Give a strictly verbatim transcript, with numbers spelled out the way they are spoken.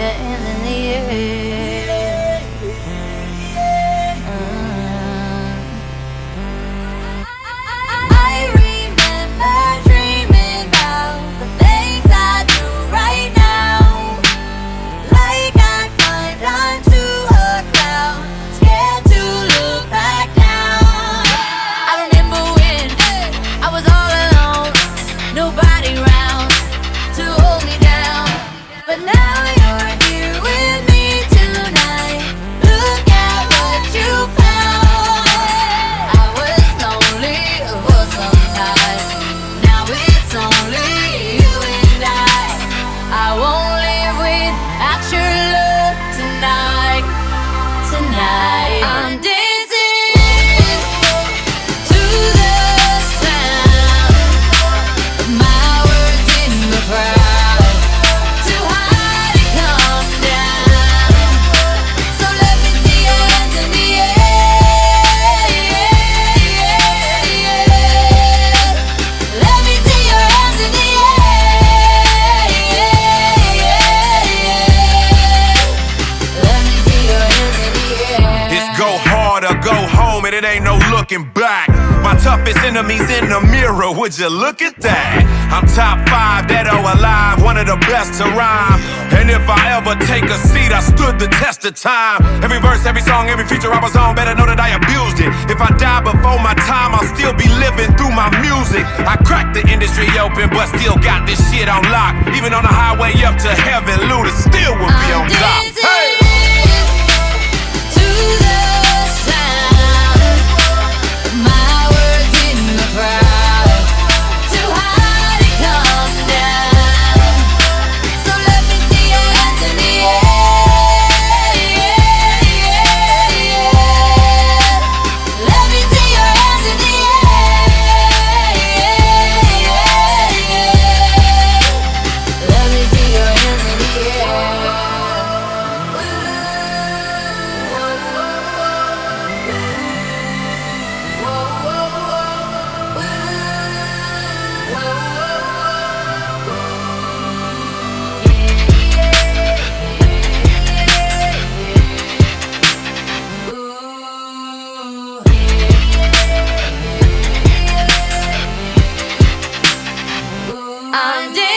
hands in the air. Uh, I remember dreaming about the things I do right now. Like I climbed onto a cloud, scared to look back down. I remember when I was all alone, nobody around to hold me down. But now you're here with me tonight. Look at what you found. I was lonely for some time. Now it's only you and I. I won't live without your love tonight. Tonight I'm dancing to the sound of my words in the crowd. Too high to come down. So let me see your hands in the air. Let me see your hands in the air. Let me see your hands in the air. It's go hard or go home, and it ain't no looking back. My toughest enemy's in the mirror, would you look at that? I'm top five, dead or alive, one of the best to rhyme. And if I ever take a seat, I stood the test of time. Every verse, every song, every feature I was on, better know that I abused it. If I die before my time, I'll still be living through my music. I cracked the industry open, but still got this shit on lock. Even on the highway up to heaven, Luda still would be on I'm top. dancing Hey! to the sound of my words in the crowd. Too high to come down. So let me see your hands in the air. Let me see your hands in the air. Let me see your hands in the air. I'm